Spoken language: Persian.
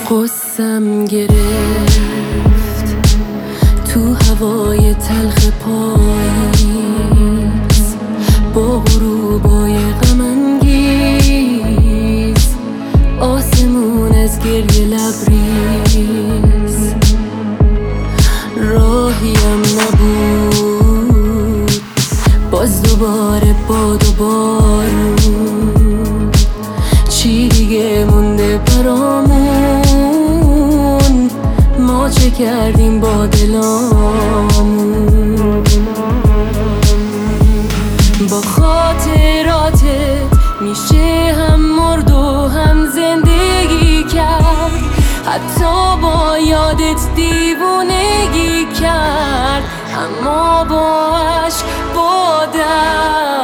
قصم گرفت تو هوای تلخ پاییز، با غروبای غم انگیز، آسمون از گریه لبریز. راهیم نبود باز دوباره باد و بارون، چی دیگه مونده برامون؟ ما چه کردیم با دلامون؟ با خاطراتت میشه هم مرد و هم زندگی کرد، حتی با یادت دیوونگی کرد، اما با عشق با درد